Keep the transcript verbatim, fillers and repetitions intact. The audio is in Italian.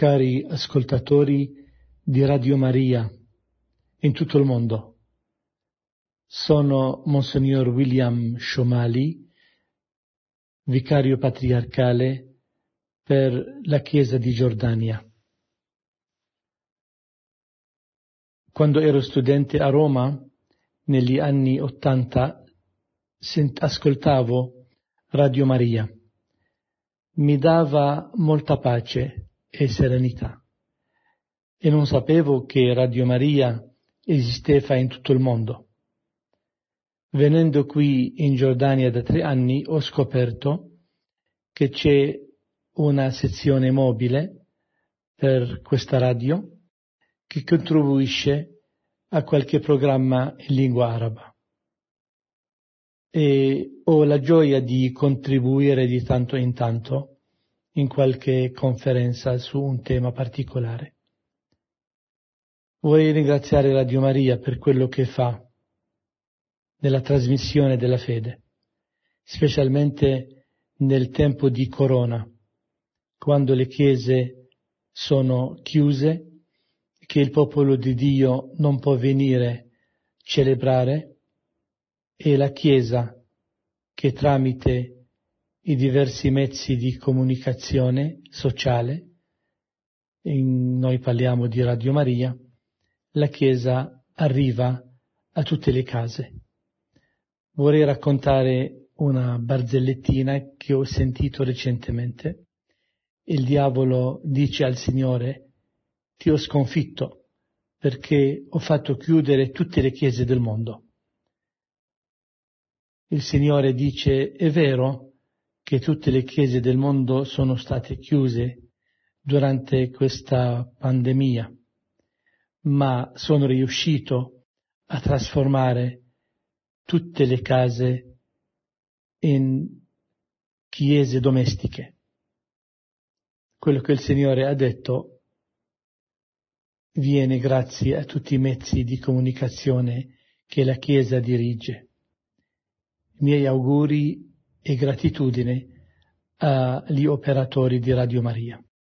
cari ascoltatori di Radio Maria in tutto il mondo. Sono Monsignor William Shomali, vicario patriarcale per la Chiesa di Giordania. Quando ero studente a Roma, negli anni Ottanta, ascoltavo Radio Maria. Mi dava molta pace e serenità. E non sapevo che Radio Maria esisteva in tutto il mondo. Venendo qui in Giordania da tre anni ho scoperto che c'è una sezione mobile per questa radio che contribuisce a qualche programma in lingua araba. E ho la gioia di contribuire di tanto in tanto in qualche conferenza su un tema particolare. Vorrei ringraziare Radio Maria per quello che fa nella trasmissione della fede, specialmente nel tempo di Corona, quando le chiese sono chiuse, che il popolo di Dio non può venire celebrare, e la Chiesa che tramite i diversi mezzi di comunicazione sociale, in, noi parliamo di Radio Maria, la Chiesa arriva a tutte le case. Vorrei raccontare una barzellettina che ho sentito recentemente. Il diavolo dice al Signore: ti ho sconfitto perché ho fatto chiudere tutte le chiese del mondo. Il Signore dice: è vero che tutte le chiese del mondo sono state chiuse durante questa pandemia, ma sono riuscito a trasformare tutte le case in chiese domestiche. Quello che il Signore ha detto viene grazie a tutti i mezzi di comunicazione che la Chiesa dirige. Miei auguri e gratitudine agli operatori di Radio Maria.